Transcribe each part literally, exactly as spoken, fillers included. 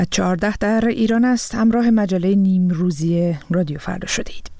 چهارده در ایران است. همراه مجله نیمروزی رادیو فردا شدید.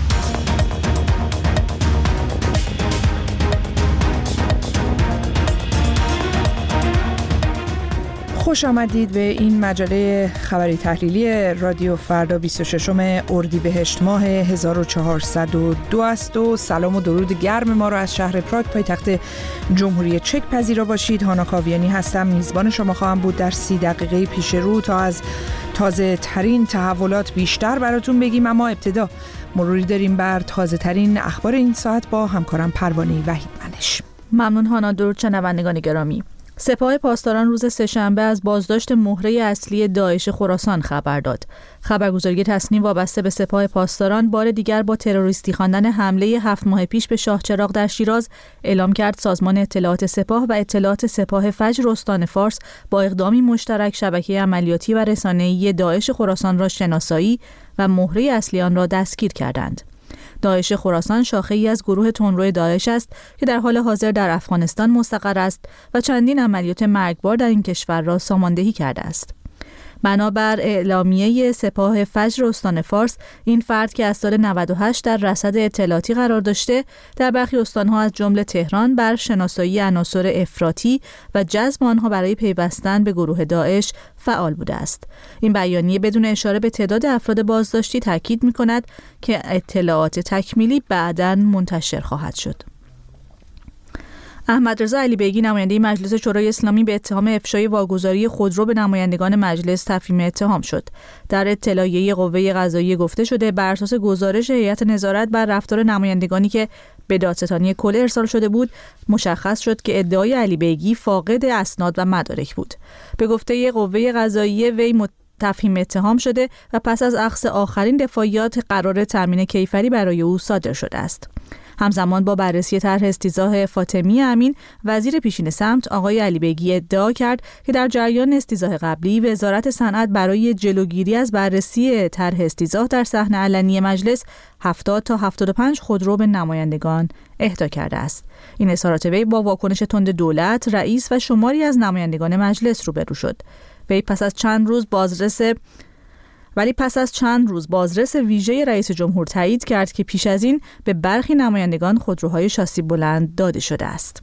خوش آمدید به این مجله خبری تحلیلی رادیو فردا. بیست و ششم اردیبهشت ماه هزار و چهارصد و دو است و سلام و درود گرم ما را از شهر پراگ پایتخت جمهوری چک پذیرا باشید. هانا کاویانی هستم، میزبان شما خواهم بود در سی دقیقه پیش رو تا از تازه ترین تحولات بیشتر براتون بگیم. اما ابتدا مروری داریم بر تازه ترین اخبار این ساعت با همکارم پروانه وحیدمنش. ممنون هانا. درود شنوندگان گرامی. سپاه پاسداران روز سه‌شنبه از بازداشت مهره اصلی داعش خراسان خبر داد. خبرگزاری تصنیم وابسته به سپاه پاسداران بار دیگر با تروریستی خواندن حمله هفت ماه پیش به شاهچراغ در شیراز اعلام کرد سازمان اطلاعات سپاه و اطلاعات سپاه فجر استان فارس با اقدامی مشترک شبکه عملیاتی و رسانه‌ای داعش خراسان را شناسایی و مهره اصلی آن را دستگیر کردند. داعش خراسان شاخه‌ای از گروه تندرو داعش است که در حال حاضر در افغانستان مستقر است و چندین عملیات مرگبار در این کشور را ساماندهی کرده است. بنابر اعلامیه سپاه فجر استان فارس، این فرد که از سال نود و هشت در رصد اطلاعاتی قرار داشته، در برخی استانها از جمله تهران بر شناسایی عناصر افراطی و جذب آنها برای پیوستن به گروه داعش فعال بوده است. این بیانیه بدون اشاره به تعداد افراد بازداشتی تاکید می‌کند که اطلاعات تکمیلی بعداً منتشر خواهد شد. احمد رضا علی بیگی نماینده مجلس شورای اسلامی به اتهام افشای واگذاری خودرو به نمایندگان مجلس تفهیم اتهام شد. در اطلاعیه قوه قضاییه گفته شده بر اساس گزارش هیئت نظارت بر رفتار نمایندگانی که به دادستانی کل ارسال شده بود، مشخص شد که ادعای علی بیگی فاقد اسناد و مدارک بود. به گفته قوه قضاییه وی مت... تفهیم اتهام شده و پس از اخذ آخرین دفاعیات قرار تامین کیفری برای او صادر شده است. همزمان با بررسی طرح استیضاح فاطمی امین، وزیر پیشین سمت آقای علی بیگی ادعا کرد که در جریان استیضاح قبلی وزارت صنعت برای جلوگیری از بررسی طرح استیضاح در صحن علنی مجلس هفتاد تا هفتاد و پنج خودرو به نمایندگان اهدا کرده است. این اظهارات وی با واکنش تند دولت، رئیس و شماری از نمایندگان مجلس روبرو شد. وی پس از چند روز بازرس ولی پس از چند روز بازرس ویژه رئیس جمهور تایید کرد که پیش از این به برخی نمایندگان خودروهای شاسی بلند داده شده است.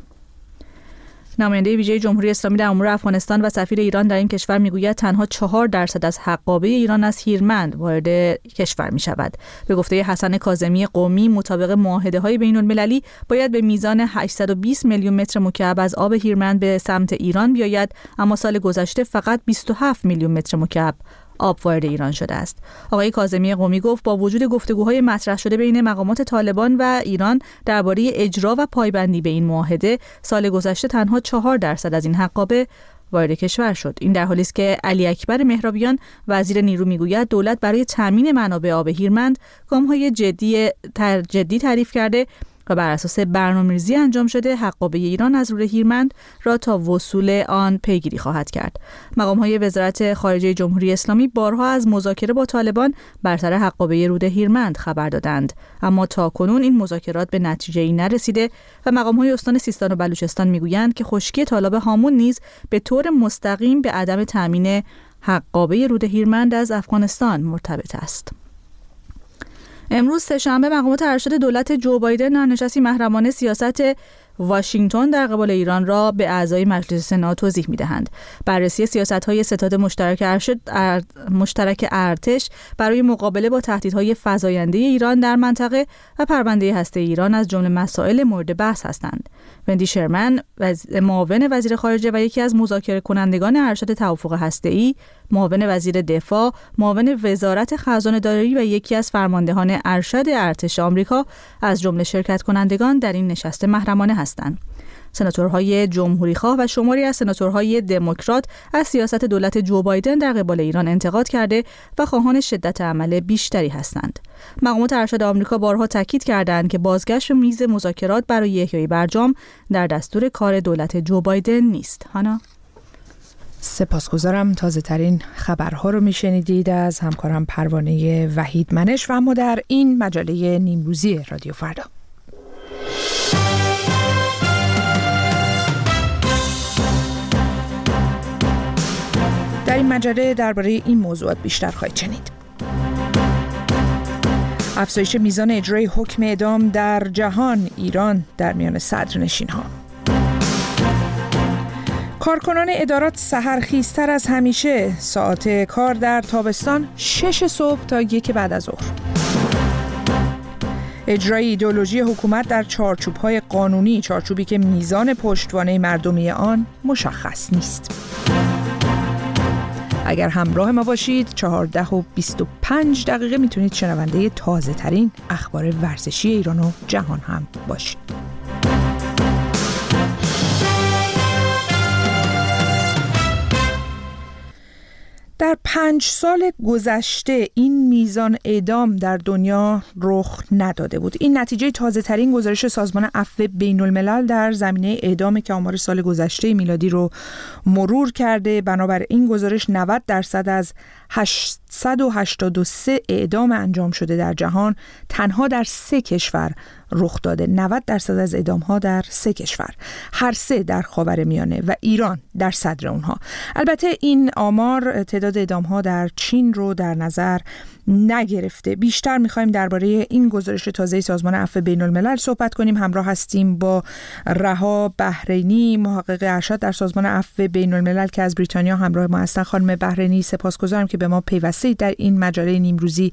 نماینده ویژه جمهوری اسلامی در امور افغانستان و سفیر ایران در این کشور میگوید تنها چهار درصد از حقابه ایران از هیرمند وارد کشور می شود. به گفته حسن کاظمی قومی، مطابق معاهده‌های بین‌المللی باید به میزان هشتصد و بیست میلیون متر مکعب از آب هیرمند به سمت ایران بیاید، اما سال گذشته فقط بیست و هفت میلیون متر مکعب آب وارد ایران شده است. آقای کاظمی قومی گفت با وجود گفتگوهای مطرح شده بین مقامات طالبان و ایران درباره اجرا و پایبندی به این معاهده، سال گذشته تنها چهار درصد از این حقابه وارد کشور شد. این در حالی است که علی اکبر مهرابیان وزیر نیرو میگوید دولت برای تامین منابع آب هیرمند گام‌های جدی تر جدی تعریف کرده و بر اساس برنامه‌ریزی انجام شده حقابه ایران از رود هیرمند را تا وصول آن پیگیری خواهد کرد. مقام‌های وزارت خارجه جمهوری اسلامی بارها از مذاکره با طالبان بر سر حقابه رود هیرمند خبر دادند، اما تاکنون این مذاکرات به نتیجه‌ای نرسیده و مقام‌های استان سیستان و بلوچستان میگویند که خشکی تالاب هامون نیز به طور مستقیم به عدم تامین حقابه رود هیرمند از افغانستان مرتبط است. امروز سه‌شنبه مقامات ارشد دولت جو بایدن در نشستی محرمانه سیاست واشنگتن در قبال ایران را به اعضای مجلس سنا توضیح می‌دهند. بررسی سیاست‌های ستاد مشترک ارشد ار... مشترک ارتش برای مقابله با تهدیدهای فزاینده ایران در منطقه و پرونده هسته ایران از جمله مسائل مورد بحث هستند. وندی شرمن، وز... معاون وزیر خارجه و یکی از مذاکره کنندگان ارشد توافق هسته‌ای، معاون وزیر دفاع، معاون وزارت خزانه‌داری و یکی از فرماندهان ارشد ارتش آمریکا از جمله شرکت کنندگان در این نشست محرمانه هستند. سناتورهای جمهوری‌خواه و شماری از سناتورهای دموکرات از سیاست دولت جو بایدن در قبال ایران انتقاد کرده و خواهان شدت عمل بیشتری هستند. مقامات ارشد آمریکا بارها تاکید کردند که بازگشت به میز مذاکرات برای احیای برجام در دستور کار دولت جو بایدن نیست. هانا سپاسگزارم. تازه ترین خبرها رو میشنیدید از همکارم پروانه وحیدمنش و اما در این مجله نیمروزی رادیو فردا. در این مجله درباره این موضوعات بیشتر خواهید شنید. افزایش میزان اجرای حکم اعدام در جهان، ایران در میان صدرنشین‌ها. کارکنان ادارات سحرخیزتر از همیشه، ساعت کار در تابستان شش صبح تا یک بعد از ظهر. اجرای ایدئولوژی حکومت در چارچوب‌های قانونی، چارچوبی که میزان پشتوانه مردمی آن مشخص نیست. اگر همراه ما باشید چهارده و بیست و پنج دقیقه میتونید شنونده تازه ترین اخبار ورزشی ایران و جهان هم باشید. در پنج سال گذشته این میزان اعدام در دنیا رخ نداده بود. این نتیجه تازه ترین گزارش سازمان عفو بین الملل در زمینه اعدام که آمار سال گذشته میلادی رو مرور کرده. بنابر این گزارش نود درصد از هشتصد و هشتاد و سه اعدام انجام شده در جهان تنها در سه کشور رخ داده. نود درصد از اعدام ها در سه کشور، هر سه در خاورمیانه و ایران در صدر اونها. البته این آمار تعداد اعدام ها در چین رو در نظر نگرفته. بیشتر میخوایم درباره این گزارش تازه سازمان عفو بین الملل صحبت کنیم. همراه هستیم با رها بحرینی، محقق ارشد در سازمان عفو بین الملل که از بریتانیا همراه ما هستن. خانم بحرینی، سپاسگزارم که به ما پیوستید در این مجله نیمروزی.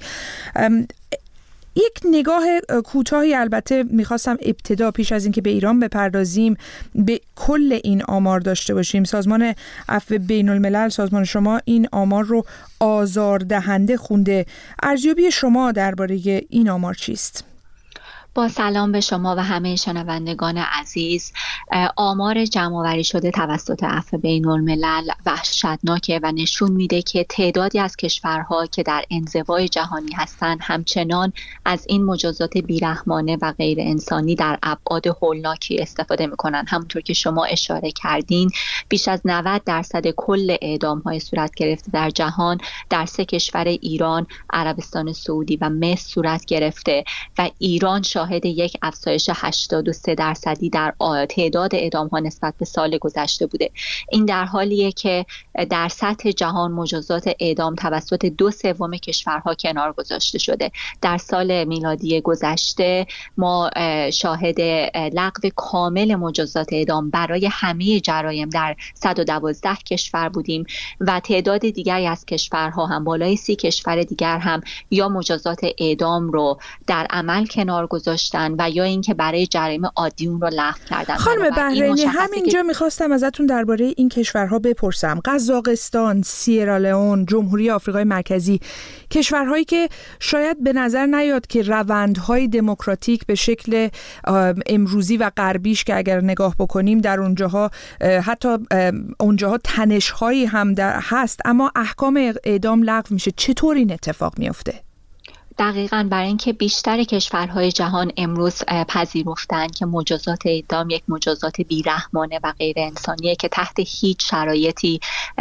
یک نگاه کوتاهی البته میخواستم ابتدا پیش از اینکه به ایران بپردازیم به کل این آمار داشته باشیم. سازمان عفو بین الملل، سازمان شما، این آمار رو آزاردهنده خونده. ارزیابی شما درباره این آمار چیست؟ با سلام به شما و همه شنوندگان عزیز. آمار جمع‌آوری شده توسط عفو بین الملل وحشتناکه و نشون میده که تعدادی از کشورها که در انزوای جهانی هستند همچنان از این مجازات بیرحمانه و غیر انسانی در ابعاد هولناکی استفاده میکنن. همونطور که شما اشاره کردین، بیش از نود درصد کل اعدام‌های صورت گرفته در جهان در سه کشور ایران، عربستان سعودی و مصر صورت گرفته و ایران شاهد یک افزایش هشتاد و سه درصدی در تعداد اعدام‌ها نسبت به سال گذشته بوده. این در حالیه که در سطح جهان مجازات اعدام توسط دو سوم کشورها کنار گذاشته شده. در سال میلادی گذشته ما شاهد لغو کامل مجازات اعدام برای همه جرایم در صد و دوازده کشور بودیم و تعداد دیگری از کشورها هم، بالای سی کشور دیگر هم، یا مجازات اعدام رو در عمل کنار گذاشتن و یا اینکه برای جرایم عادی اون رو لغو کردن. خانم بحرینی، همینجا میخواستم ازتون درباره این کشورها بپرسم. قزاقستان، سیرالئون، جمهوری آفریقای مرکزی، کشورهایی که شاید به نظر نیاد که روندهای دموکراتیک به شکل امروزی و غربیش که اگر نگاه بکنیم در اونجاها حتی اونجاها تنش‌هایی هم در هست، اما احکام اعدام لغو میشه. چطور این اتفاق میفته؟ دقیقاً برای اینکه بیشتر کشورهای جهان امروز پذیرفتن که مجازات اعدام یک مجازات بیرحمانه و غیر انسانیه که تحت هیچ شرایطی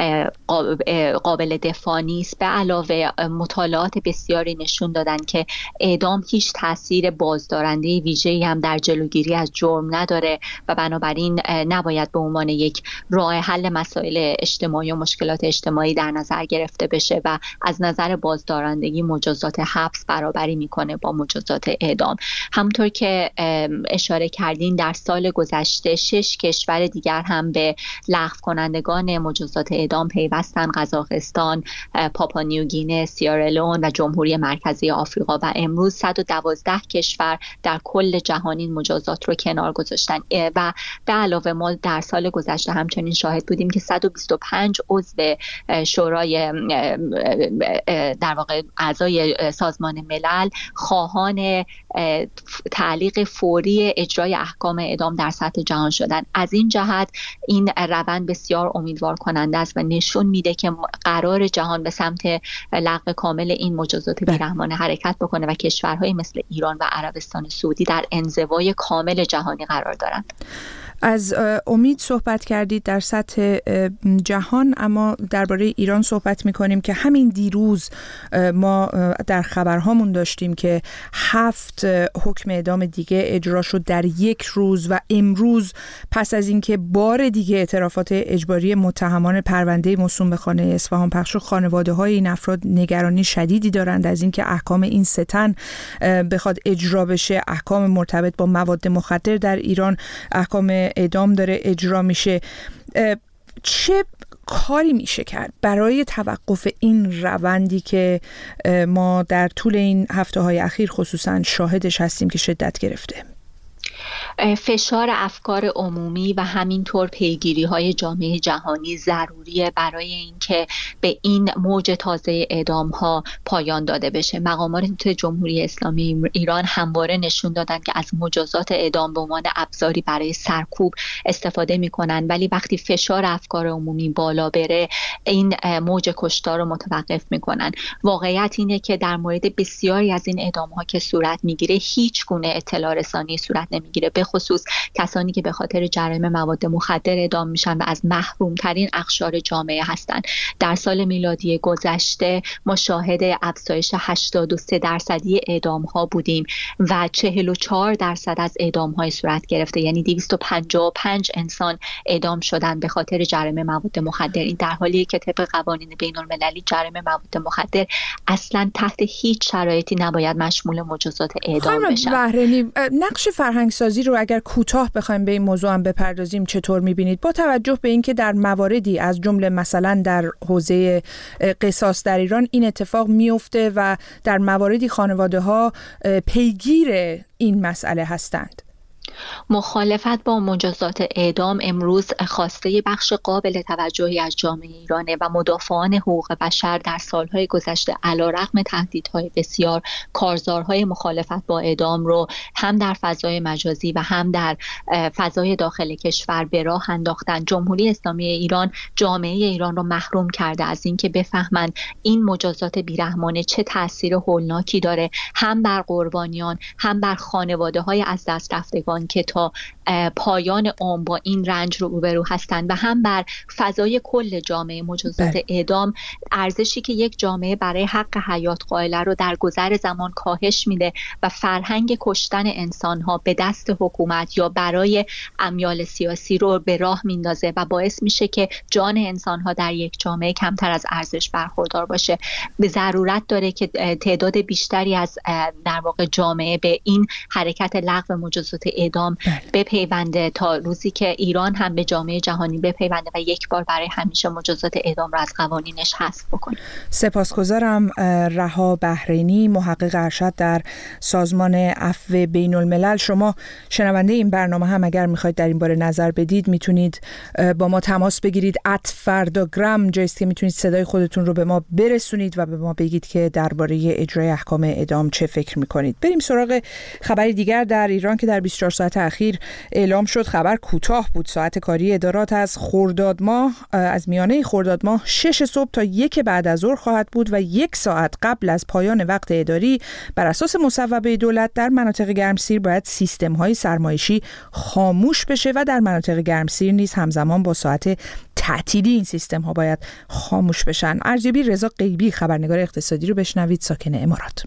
قابل دفاع نیست. به علاوه مطالعات بسیاری نشون دادن که اعدام هیچ تاثیر بازدارنده ویژه‌ای هم در جلوگیری از جرم نداره و بنابراین نباید به عنوان یک راه حل مسائل اجتماعی و مشکلات اجتماعی در نظر گرفته بشه و از نظر بازدارندگی مجازات حبس برابری میکنه با مجازات اعدام. همونطور که اشاره کردین در سال گذشته شش کشور دیگر هم به لغو کنندگان مجازات اعدام پیوستن: قزاقستان، پاپانیوگینه، سیرالئون و جمهوری مرکزی آفریقا و امروز صد و دوازده کشور در کل جهان این مجازات رو کنار گذاشتن و به علاوه ما در سال گذشته همچنین شاهد بودیم که صد و بیست و پنج عضو شورای در واقع اعضای سازمان ملل خواهان تعلیق فوری اجرای احکام اعدام در سطح جهان شدن. از این جهت این روند بسیار امیدوار کننده است و نشون میده که قرار جهان به سمت لغو کامل این مجازات بیرحمانه حرکت بکنه و کشورهای مثل ایران و عربستان سعودی در انزوای کامل جهانی قرار دارند. از امید صحبت کردید در سطح جهان، اما درباره ایران صحبت می‌کنیم که همین دیروز ما در خبرهامون داشتیم که هفت حکم اعدام دیگه اجرا شد در یک روز و امروز پس از اینکه بار دیگه اعترافات اجباری متهمان پرونده موسوم به خانه اصفهان پخش شد، خانواده‌های این افراد نگرانی شدیدی دارند از اینکه احکام این سه تن بخواد اجرا بشه. احکام مرتبط با مواد مخدر در ایران، احکام اعدام داره اجرا میشه. چه کاری میشه کرد برای توقف این روندی که ما در طول این هفته‌های اخیر خصوصا شاهدش هستیم که شدت گرفته؟ فشار افکار عمومی و همینطور پیگیری‌های جامعه جهانی ضروریه برای اینکه به این موج تازه اعدام‌ها پایان داده بشه. مقامات جمهوری اسلامی ایران همواره نشون دادن که از مجازات اعدام به عنوان ابزاری برای سرکوب استفاده می‌کنن، ولی وقتی فشار افکار عمومی بالا بره این موج کشتار رو متوقف می‌کنن. واقعیت اینه که در مورد بسیاری از این اعدام‌ها که صورت می‌گیره هیچ گونه اطلاع رسانی صورت نمی‌گیره، به خصوص کسانی که به خاطر جرایم مواد مخدر اعدام میشن و از محروم ترین اقشار جامعه هستند. در سال میلادی گذشته ما شاهد افزایش هشتاد و سه درصدی اعدام ها بودیم و چهل و چهار درصد از اعدام های صورت گرفته، یعنی دویست و پنجاه و پنج انسان اعدام شدن به خاطر جرایم مواد مخدر. این در حالیه که طبق قوانین بین المللی جرایم مواد مخدر اصلا تحت هیچ شرایطی نباید مشمول مجازات اعدام بشه. بحرینی، نقش فرهنگ سازی رو اگر کوتاه بخوایم به این موضوع هم بپردازیم چطور می‌بینید، با توجه به اینکه در مواردی از جمله مثلا در حوزه قصاص در ایران این اتفاق میفته و در مواردی خانواده‌ها پیگیر این مسئله هستند؟ مخالفت با مجازات اعدام امروز خواسته بخش قابل توجهی از جامعه ایرانه و مدافعان حقوق بشر در سالهای گذشته علیرغم تهدیدهای بسیار کارزارهای مخالفت با اعدام رو هم در فضای مجازی و هم در فضای داخل کشور به راه انداختن. جمهوری اسلامی ایران جامعه ایران رو محروم کرده از اینکه بفهمند این مجازات بیرحمانه چه تأثیر هولناکی داره، هم بر قربانیان هم بر خانواده‌های از دست رفتگان که تا پایان عمر با این رنج رو روبرو هستند و هم بر فضای کل جامعه. مجازات اعدام ارزشی که یک جامعه برای حق حیات قائله رو در گذر زمان کاهش میده و فرهنگ کشتن انسان‌ها به دست حکومت یا برای امیال سیاسی رو به راه میندازه و باعث میشه که جان انسان‌ها در یک جامعه کمتر از ارزش برخوردار باشه. به ضرورت داره که تعداد بیشتری از در واقع جامعه به این حرکت لغو مجازات اعدام بپیونده تا روزی که ایران هم به جامعه جهانی بپیونده و یک بار برای همیشه مجازات اعدام را از قوانینش حذف بکنه. سپاسگزارم. رها بحرینی، محقق ارشد در سازمان عفو بین الملل. شما شنونده این برنامه هم اگر میخواید در این باره نظر بدید میتونید با ما تماس بگیرید. ات فرداگرام جاییست که میتونید صدای خودتون رو به ما برسونید و به ما بگید که درباره اجرای احکام اعدام چه فکر میکنید. بریم سراغ خبری دیگر در ایران که در بیست و چهار ساعت اخیر اعلام شد. خبر کوتاه بود. ساعت کاری ادارات از خرداد ماه از میانه خرداد ماه شش صبح تا یک بعد از ظهر خواهد بود و یک ساعت قبل از پایان وقت اداری بر اساس مصوبه دولت در مناطق گرمسیر باید سیستم های سرمایشی خاموش بشه و در مناطق گرمسیر نیز همزمان با ساعت تعطیلی این سیستم ها باید خاموش بشن. ارزیابی رضا غیبی خبرنگار اقتصادی رو بشنوید، ساکن امارات.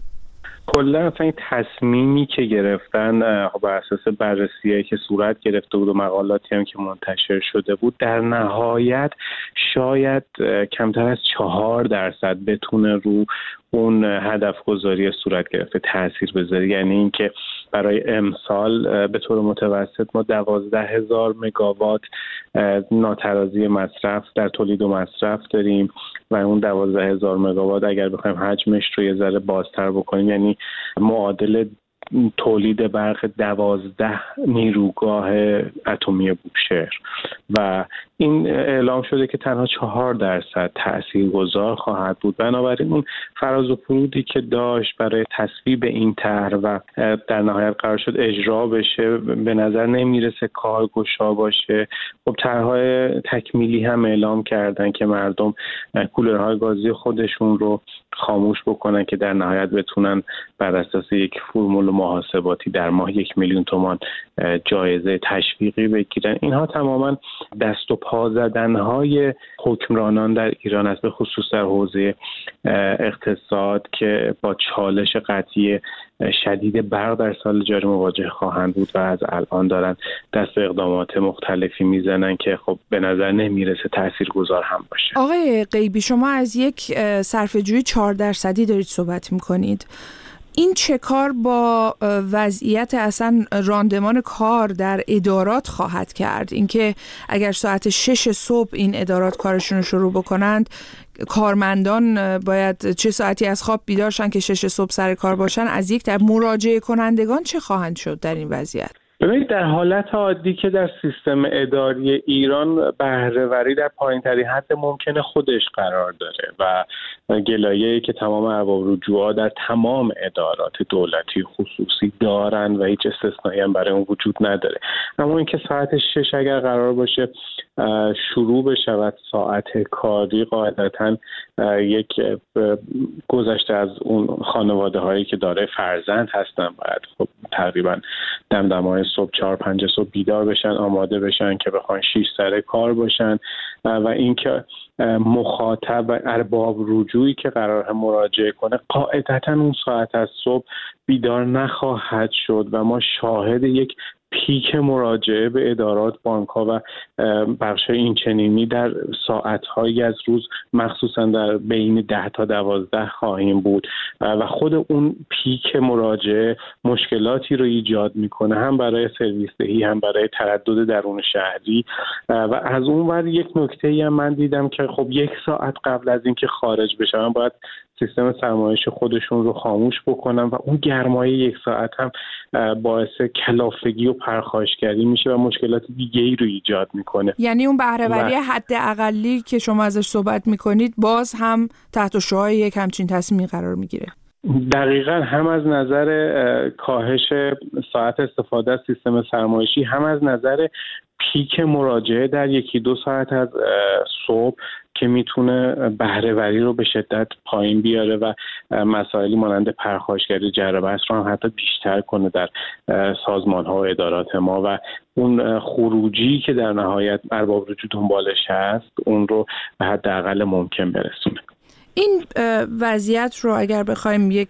کلا اصلا این تصمیمی که گرفتن بر اساس بررسی‌هایی که صورت گرفته بود و مقالاتی هم که منتشر شده بود در نهایت شاید کمتر از چهار درصد بتونه رو اون هدف گذاری صورت گرفته تأثیر بذاره. یعنی اینکه برای امسال به طور متوسط ما دوازده هزار مگاوات ناترازی مصرف در تولید و مصرف داریم و اون دوازده هزار مگاوات اگر بخوایم حجمش رو یه ذره بازتر بکنیم یعنی معادل تولید برق دوازده نیروگاه اتمی بوشهر و این اعلام شده که تنها چهار درصد تاثیرگذار خواهد بود. بنابراین اون فراز و فرودی که داشت برای تصویب این طرح و در نهایت قرار شد اجرا بشه به نظر نمیرسه کارگشا باشه. خب طرح‌های تکمیلی هم اعلام کردن که مردم کولرهای گازی خودشون رو خاموش بکنن که در نهایت بتونن بر اساس یک فرمول محاسباتی در ماه یک میلیون تومان جایزه تشویقی بگیرن. اینها تماما دست و پا زدن‌های حکمرانان در ایران است، به خصوص در حوزه اقتصاد که با چالش قطعی شدید برق در سال جاری مواجه خواهند بود و از الان دارن دست اقدامات مختلفی میزنن که خب به نظر نمیرسه تاثیرگذار هم باشه. آقای غیبی، شما از یک صرفه‌جویی چهار درصدی دارید صحبت میکنید. این چه کار با وضعیت اصلا راندمان کار در ادارات خواهد کرد؟ اینکه اگر ساعت شش صبح این ادارات کارشون رو شروع بکنند، کارمندان باید چه ساعتی از خواب بیدار شن که شش صبح سر کار باشن؟ از یک طرف مراجعه کنندگان چه خواهند شد در این وضعیت؟ ببینید، در حالت عادی که در سیستم اداری ایران بهره‌وری در پایین‌ترین حد ممکن خودش قرار داره و گلایه‌ای که تمام ارباب رجوع‌ها در تمام ادارات دولتی خصوصی دارن و هیچ استثنایی هم برای اون وجود نداره. اما اینکه ساعت شش اگر قرار باشه شروع بشود ساعت کاری، قاعدتاً یک گذشته از اون خانواده هایی که داره فرزند هستن باید خب تقریبا دمدمای صبح چهار پنج صبح بیدار بشن، آماده بشن که بخوان شیش سر کار باشن و اینکه مخاطب و ارباب رجوعی که قراره مراجعه کنه قاعدتاً اون ساعت از صبح بیدار نخواهد شد و ما شاهد یک پیک مراجعه به ادارات، بانک‌ها و بخش‌های این چنینی در ساعت‌هایی از روز مخصوصاً در بین ده تا دوازده خواهیم بود و خود اون پیک مراجعه مشکلاتی رو ایجاد میکنه، هم برای سرویس دهی هم برای تردد درون شهری. و از اون ور یک نکته‌ای هم من دیدم که خب یک ساعت قبل از اینکه خارج بشن باید سیستم سرمایش خودشون رو خاموش بکنن و اون گرمای یک ساعت هم باعث کلافگی و پرخاشگری میشه و مشکلات دیگه‌ای رو ایجاد میکنه. یعنی اون بهره‌وری و... حد اقلی که شما ازش صحبت میکنید باز هم تحت شعاع یک همچین تصمیمی قرار میگیره. دقیقاً، هم از نظر کاهش ساعت استفاده از سیستم سرمایشی، هم از نظر پیک مراجعه در یکی دو ساعت از صبح که میتونه بهره‌وری رو به شدت پایین بیاره و مسائلی مانند پرخاشگری جر و بحث رو هم حتی بیشتر کنه در سازمان‌ها و ادارات ما و اون خروجی که در نهایت ارباب رجوع دنبالش هست اون رو به حداقل ممکن برسونه. این وضعیت رو اگر بخوایم یک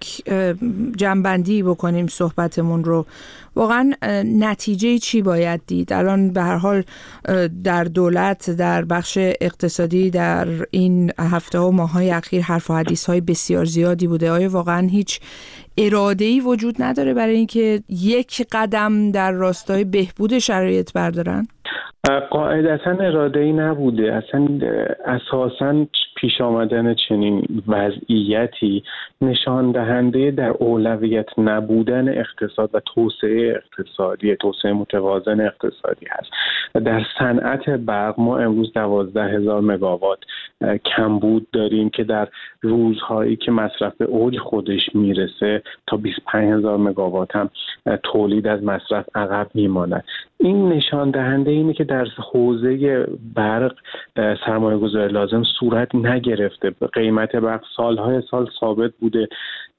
جنبندی بکنیم صحبتمون رو، واقعا نتیجه چی باید دید؟ الان به هر حال در دولت، در بخش اقتصادی در این هفته و ماه‌های اخیر حرف و حدیث‌های بسیار زیادی بوده. آیا واقعا هیچ اراده‌ای وجود نداره برای اینکه یک قدم در راستای بهبود شرایط بردارن؟ قاعدتاً اراده‌ای نبوده. اصلا اساساً پیش آمدن چنین وضعیتی نشان دهنده در اولویت نبودن اقتصاد و توسعه اقتصادی، توسعه متوازن اقتصادی هست. در صنعت برق ما امروز دوازده هزار مگاوات کمبود داریم که در روزهایی که مصرف به اوج خودش میرسه تا بیست و پنج هزار مگاوات هم تولید از مصرف عقب میماند. این نشان دهنده اینه که در حوزه برق سرمایه گذاری لازم صورت نگرفته. قیمت برق سالهای سال ثابت بوده،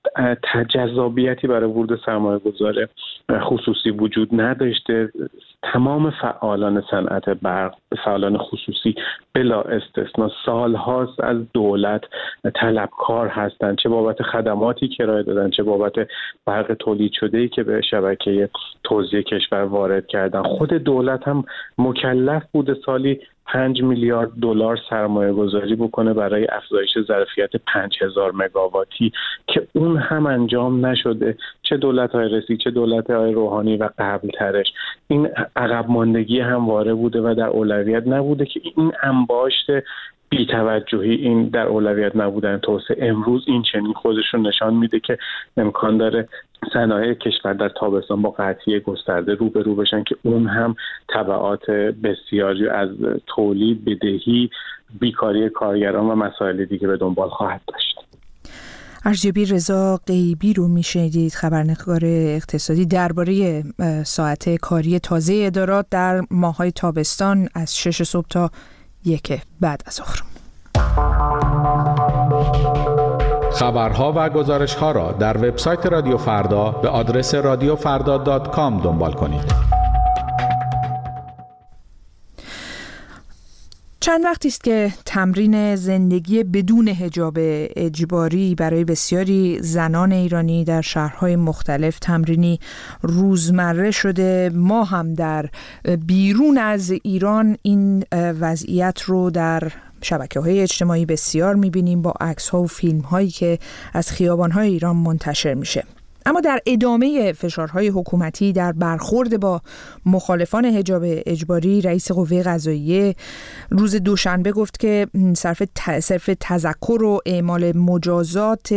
جذابیتی برای ورود سرمایه گذار خصوصی وجود نداشته. تمام فعالان صنعت برق، فعالان خصوصی بلا استثنا سالهاست از دولت طلبکار هستند، چه بابت خدماتی که ارائه دادن، چه بابت برق تولید شده‌ای که به شبکه توزیع کشور وارد کردن. خود دولت هم مکلف بوده سالی پنج میلیارد دلار سرمایه گذاری بکنه برای افزایش ظرفیت پنج هزار مگاواتی که اون هم انجام نشده، چه دولت‌های رئیسی چه دولت‌های روحانی و قبل ترش. این عقب ماندگی همواره بوده و در اولویت نبوده که این انباشت بی‌توجهی این در اولویت نبودن توسعه امروز این چنین خودش رو نشان میده که امکان داره صنایع کشور در تابستان با قحطی گسترده روبرو بشن که اون هم تبعات بسیاری از تولید، بدهی، بیکاری کارگران و مسائل دیگه به دنبال خواهد داشت. ارزیابی رضا غیبی رو میشنیدید، خبرنگار اقتصادی، درباره ساعت کاری تازه ادارات در ماه‌های تابستان از شش صبح تا یک بعد از ظهر. خبرها و گزارش‌ها را در وبسایت رادیو فردا به آدرس رادیو فردا دات کام دنبال کنید. چند وقتی است که تمرین زندگی بدون حجاب اجباری برای بسیاری زنان ایرانی در شهرهای مختلف تمرینی روزمره شده. ما هم در بیرون از ایران این وضعیت رو در شبکه‌های اجتماعی بسیار می‌بینیم با عکس‌ها و فیلم‌هایی که از خیابان‌های ایران منتشر میشه. اما در ادامه فشارهای حکومتی در برخورد با مخالفان حجاب اجباری، رئیس قوه قضاییه روز دوشنبه گفت که صرف صرف تذکر و اعمال مجازات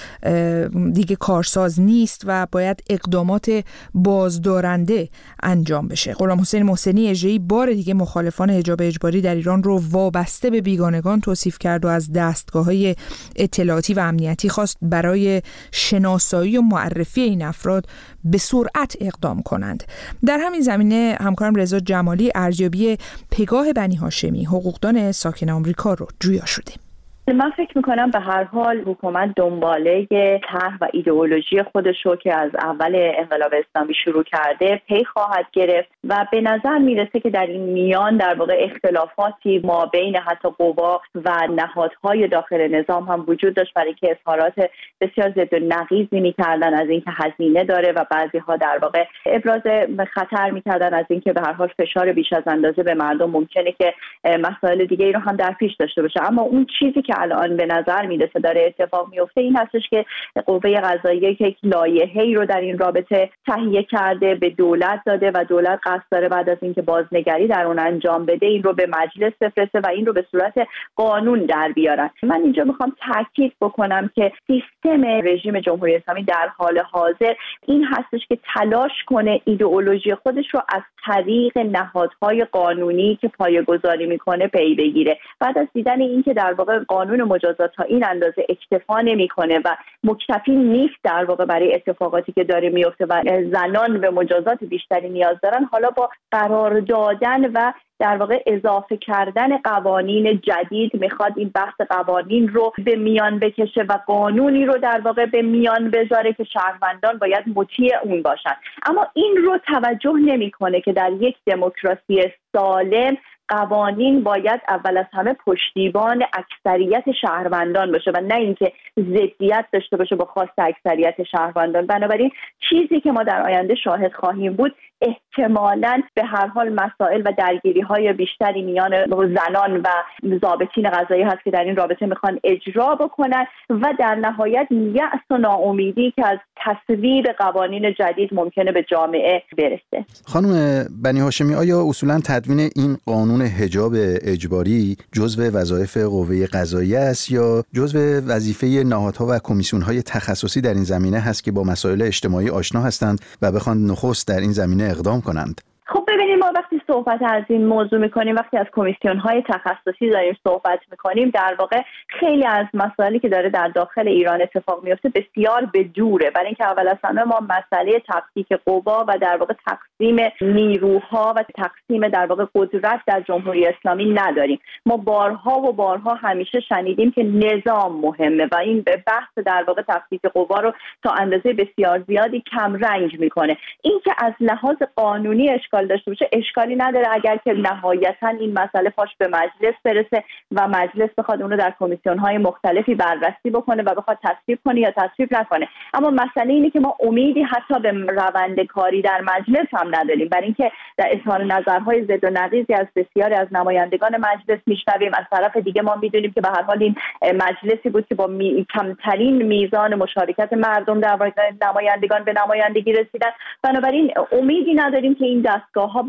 دیگه کارساز نیست و باید اقدامات بازدارنده انجام بشه. غلامحسین محسنی اژه‌ای بار دیگه مخالفان حجاب اجباری در ایران رو وابسته به بیگانگان توصیف کرد و از دستگاه‌های اطلاعاتی و امنیتی خواست برای شناسایی و معرفی این افراد به سرعت اقدام کنند. در همین زمینه همکارم رضا جمالی ارزیابی پگاه بنی هاشمی، حقوقدان ساکن آمریکا رو جویا شده. من فکر میکنم به هر حال حکومت دنباله طرح و ایدئولوژی خودش رو که از اول انقلاب اسلامی شروع کرده پی خواهد گرفت و به نظر میرسه که در این میان در واقع اختلافاتی ما بین حتی قوا و نهادهای داخل نظام هم وجود داشت، برای که اظهارات بسیار ضد و نقیضی میکردن از اینکه هزینه داره و بعضی ها در واقع ابراز خطر میکردن از اینکه به هر حال فشار بیش از اندازه به مردم ممکنه که مسائل دیگه ای رو هم در پیش داشته باشه. اما اون چیزی که الان به نظر میرسه داره اتفاق میفته این هستش که قوه قضاییه که یک لایحه‌ای رو در این رابطه تهیه کرده به دولت داده و دولت قصد داره بعد از اینکه بازنگری در اون انجام بده این رو به مجلس بفرسته و این رو به صورت قانون در بیارن. من اینجا میخوام تاکید بکنم که سیستم رژیم جمهوری اسلامی در حال حاضر این هستش که تلاش کنه ایدئولوژی خودش رو از طریق نهادهای قانونی که پایه‌گذاری میکنه پی بگیره. بعد از دیدن اینکه در واقع قانون مجازات تا این اندازه اکتفا نمیکنه و مکتفی نیست در واقع برای اتفاقاتی که داره میفته و زنان به مجازات بیشتری نیاز دارن، حالا با قرار دادن و در واقع اضافه کردن قوانین جدید میخواد این بحث قوانین رو به میان بکشه و قانونی رو در واقع به میان بذاره که شهروندان باید مطیع اون باشن. اما این رو توجه نمیکنه که در یک دموکراسی سالم قوانین باید اول از همه پشتیبان اکثریت شهروندان باشه و نه اینکه ضدیت داشته باشه با خواست اکثریت شهروندان. بنابراین چیزی که ما در آینده شاهد خواهیم بود احتمالاً به هر حال مسائل و درگیری‌های بیشتری میان زنان و ضابطین قضایی هست که در این رابطه میخوان اجرا بکنن و در نهایت یأس و ناامیدی که از تصویب قوانین جدید ممکنه به جامعه برسه. خانم بنی هاشمی، آیا اصولاً تدوین این قانون حجاب اجباری جزو وظایف قوه قضاییه است یا جزو وظیفه نهادها و کمیسیون‌های تخصصی در این زمینه هست که با مسائل اجتماعی آشنا هستند و بخوان نخست در این زمینه اقدام کنند؟ خب ببینید، ما وقتی صحبت از این موضوع میکنیم، وقتی از کمیسیون‌های تخصصی داریم صحبت میکنیم، در واقع خیلی از مسائلی که داره در داخل ایران اتفاق میفته بسیار به دوره. برای اینکه اول از همه ما مسئله تفکیک قوا و در واقع تقسیم نیروها و تقسیم در واقع قدرت در جمهوری اسلامی نداریم. ما بارها و بارها همیشه شنیدیم که نظام مهمه و این بحث در واقع تفکیک قوا رو تا اندازه بسیار زیادی کم رنگ میکنه. این که از لحاظ قانونی اشکال داشته باشه اشکالی نداره اگر که نهایتا این مسئله پاش به مجلس برسه و مجلس بخواد اون رو در کمیسیون‌های مختلفی بررسی بکنه و بخواد تصویب کنه یا تصویب نکنه. اما مسئله اینه که ما امیدی حتی به روند کاری در مجلس هم نداریم، برای اینکه در اظهار نظرهای ضد و نقیضی از بسیاری از نمایندگان مجلس میشنویم. از طرف دیگه ما میدونیم که به هر حال این مجلسی بود که با می... کمترین میزان مشارکت مردم در نمایندگان به نمایندگی رسیدن. بنابراین امیدی نداریم که این دستگاه‌ها بخوان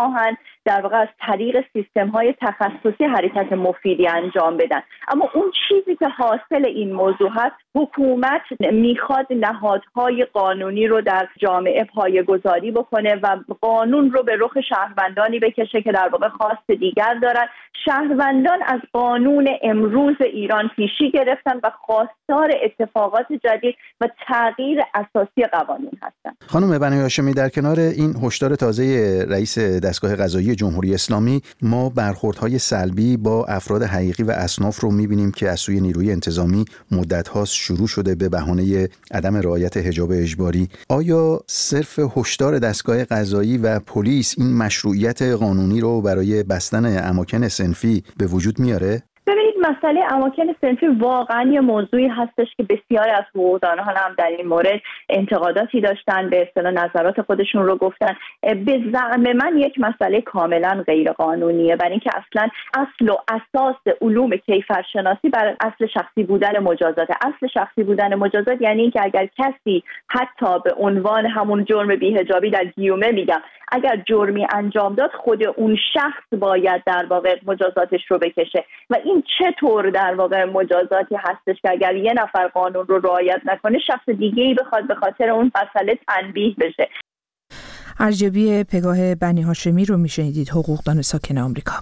میخواهند در واقع از طریق سیستم‌های تخصصی حرکت مفیدی انجام بدن. اما اون چیزی که حاصل این موضوع هست، حکومت میخواد نهادهای قانونی رو در جامعه پایه‌گذاری بکنه و قانون رو به رخ شهروندانی بکشه که در واقع خواست دیگر دارن. شهروندان از قانون امروز ایران پیشی گرفتن و خواستار اتفاقات جدید و تغییر اساسی قوانین هستن. خانم بنی هاشمی، در کنار این هشدار تازه رئیس دستگاه قضایی جمهوری اسلامی، ما برخوردهای سلبی با افراد حقیقی و اصناف رو می‌بینیم که از سوی نیروی انتظامی مدت‌هاست شروع شده به بهانه عدم رعایت حجاب اجباری. آیا صرف هشدار دستگاه قضایی و پلیس این مشروعیت قانونی رو برای بستن اماکن صنفی به وجود میاره؟ ببینید، مسئله اماکن صنفی واقعا یه موضوعی هستش که بسیاری از حقوقدانان هم در این مورد انتقاداتی داشتن، به اصطلاح نظرات خودشون رو گفتن. به زعم من یک مسئله کاملا غیر قانونیه، برای اینکه اصلا اصل و اساس علوم کیفرشناسی بر اصل شخصی بودن مجازات. اصل شخصی بودن مجازات یعنی اینکه اگر کسی حتی به عنوان همون جرم بی‌حجابی در گیومه میگم، اگر جرمی انجام داد، خود اون شخص باید در واقع مجازاتش رو بکشه. و این چطور در واقع مجازاتی هستش که اگر یه نفر قانون رو رعایت نکنه، شخص دیگه‌ای بخواد به خاطر اون مسئله تنبیه بشه. ارجبی پگاه بنی هاشمی رو میشنیدید، حقوقدان ساکن آمریکا.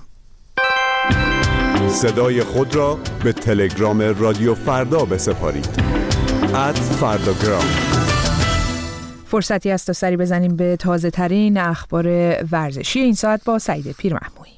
صدای خود را به تلگرام رادیو فردا بسپارید. ات فرداگرام. فرصتی است تا سری بزنیم به تازه ترین اخبار ورزشی این ساعت با سعید پیرمحمودی.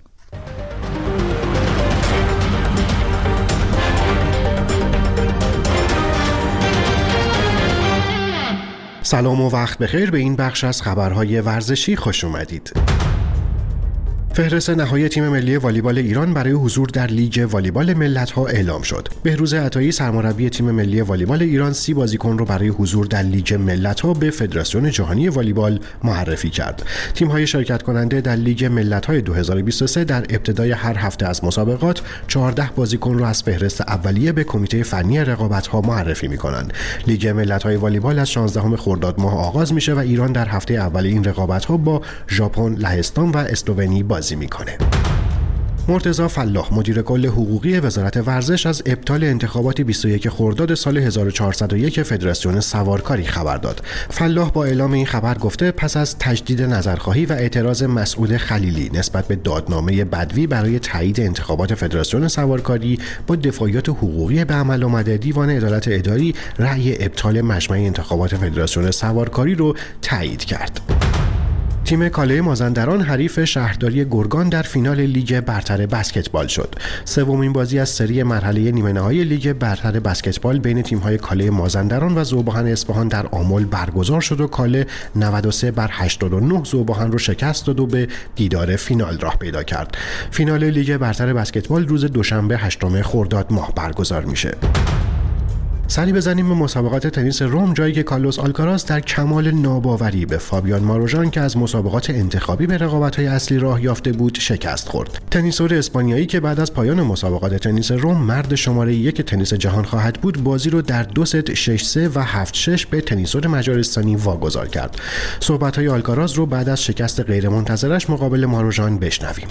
سلام و وقت بخیر، به این بخش از خبرهای ورزشی خوش اومدید. فهرست نهایی تیم ملی والیبال ایران برای حضور در لیگ والیبال ملت‌ها اعلام شد. بهروز عطایی سرمربی تیم ملی والیبال ایران سی بازیکن رو برای حضور در لیگ ملت‌ها به فدراسیون جهانی والیبال معرفی کرد. تیم‌های شرکت کننده در لیگ ملت‌های دو هزار و بیست و سه در ابتدای هر هفته از مسابقات چهارده بازیکن رو از فهرست اولیه به کمیته فنی رقابت‌ها معرفی می‌کنند. لیگ ملت‌های والیبال از شانزدهم خرداد ماه آغاز میشه و ایران در هفته اول این رقابت‌ها با ژاپن، لهستان و اسلوونی بازی میکنه. مرتضی فلاح مدیر کل حقوقی وزارت ورزش از ابطال انتخابات بیست و یک خرداد سال هزار و چهارصد و یک فدراسیون سوارکاری خبر داد. فلاح با اعلام این خبر گفته پس از تجدید نظرخواهی و اعتراض مسعود خلیلی نسبت به دادنامه بدوی برای تایید انتخابات فدراسیون سوارکاری با دفاعیات حقوقی به عمل آمده، دیوان عدالت اداری رأی ابطال مجمع انتخابات فدراسیون سوارکاری رو تایید کرد. تیم کاله مازندران حریف شهرداری گرگان در فینال لیگ برتر بسکتبال شد. سومین بازی از سری مرحله نیمه نهایی لیگ برتر بسکتبال بین تیم‌های کاله مازندران و ذوباهن اصفهان در آمل برگزار شد و کاله نود و سه بر هشتاد و نه ذوباهن رو شکست داد و به دیدار فینال راه پیدا کرد. فینال لیگ برتر بسکتبال روز دوشنبه هشتم خرداد ماه برگزار میشه. سری بزنیم به مسابقات تنیس روم، جایی که کارلوس آلکاراز در کمال ناباوری به فابیان ماروژان که از مسابقات انتخابی به رقابت‌های اصلی راه یافته بود شکست خورد. تنیسور اسپانیایی که بعد از پایان مسابقات تنیس روم مرد شماره یک تنیس جهان خواهد بود، بازی رو در دو ست شش سه و هفت شش به تنیسور مجارستانی واگذار کرد. صحبت‌های آلکاراز رو بعد از شکست غیرمنتظرش مقابل ماروژان بشنویم.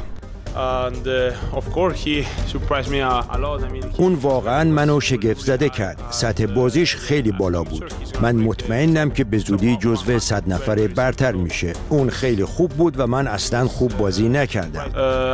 اون واقعا منو شگفت زده کرد. سطح بازیش خیلی بالا بود. من مطمئنم که به زودی جزو صد نفر برتر میشه. اون خیلی خوب بود و من اصلا خوب بازی نکردم.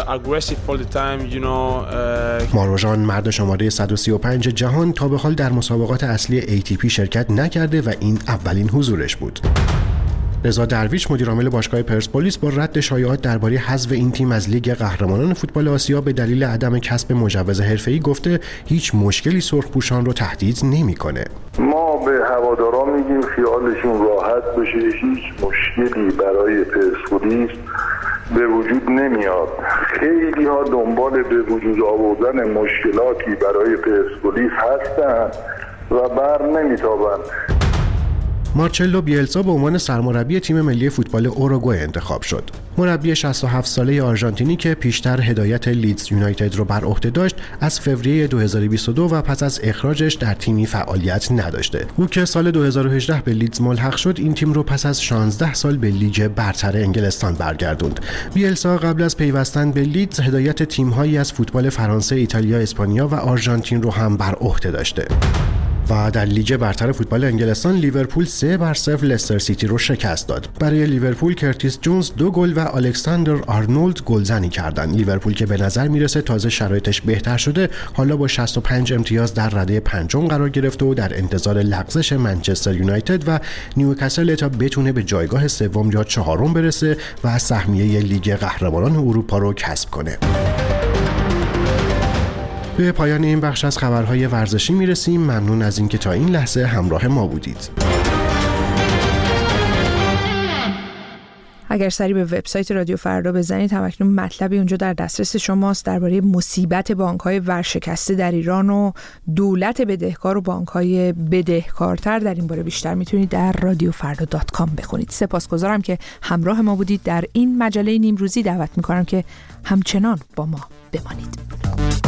ماروژان مرد شماره صد و سی و پنج جهان تا به حال در مسابقات اصلی ای تی پی شرکت نکرده و این اولین حضورش بود. رضا درویش مدیر عامل باشگاه پرسپولیس با رد شایعات درباره حذف این تیم از لیگ قهرمانان فوتبال آسیا به دلیل عدم کسب مجوز حرفه‌ای گفته هیچ مشکلی سرخپوشان رو تهدید نمی‌کنه. ما به هواداران میگیم خیالشون راحت بشه، هیچ مشکلی برای پرسپولیس به وجود نمیاد. خیلی ها دنبال به وجود آوردن مشکلاتی برای پرسپولیس هستن و بر نمیتابن. مارچلو بیلسا به عنوان سرمربی تیم ملی فوتبال اوروگوئه انتخاب شد. مربی شصت و هفت ساله آرژانتینی که پیشتر هدایت لیدز یونایتد رو بر عهده داشت، از فوریه دو هزار و بیست و دو و پس از اخراجش در تیمی فعالیت نداشته. او که سال دو هزار و هجده به لیدز ملحق شد، این تیم رو پس از شانزده سال به لیگ برتر انگلستان برگردوند. بیلسا قبل از پیوستن به لیدز هدایت تیم‌هایی از فوتبال فرانسه، ایتالیا، اسپانیا و آرژانتین رو هم بر عهده داشته. و در لیگ برتر فوتبال انگلستان لیورپول سه بر صفر لستر سیتی رو شکست داد. برای لیورپول کرتیس جونز دو گل و الکساندر آرنولد گلزنی کردند. لیورپول که به نظر میرسه تازه شرایطش بهتر شده، حالا با شصت و پنج امتیاز در رده پنجم قرار گرفته و در انتظار لغزش منچستر یونایتد و نیوکاسل تا بتونه به جایگاه سوم یا چهارم برسه و سهمیه لیگ قهرمانان اروپا رو کسب کنه. به پایان این بخش از خبرهای ورزشی میرسیم. ممنون از اینکه تا این لحظه همراه ما بودید. اگر سری به وبسایت رادیو فردا بزنید، همکنون مطلبی اونجا در دسترس شماست درباره مصیبت بانک‌های ورشکسته در ایران و دولت بدهکار و بانک‌های بدهکارتر. در این باره بیشتر میتونید در رادیو فردا دات کام بخونید. سپاسگزارم که همراه ما بودید در این مجله نیمروزی. دعوت میکنم که همچنان با ما بمانید.